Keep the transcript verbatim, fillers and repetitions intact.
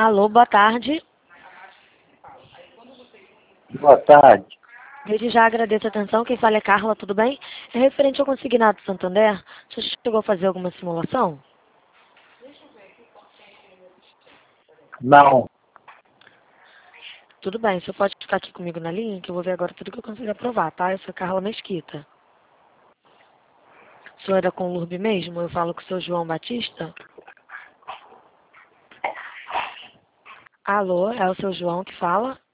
Alô, boa tarde. Boa tarde. Desde já agradeço a atenção. Quem fala é Carla, tudo bem? É referente ao Consignado Santander. Você chegou a fazer alguma simulação? Não. Tudo bem, você pode ficar aqui comigo na linha, que eu vou ver agora tudo que eu consigo aprovar, tá? Eu sou Carla Mesquita. O senhor é com o L U R B mesmo? Eu falo com o seu João Batista? Alô, é o seu João que fala?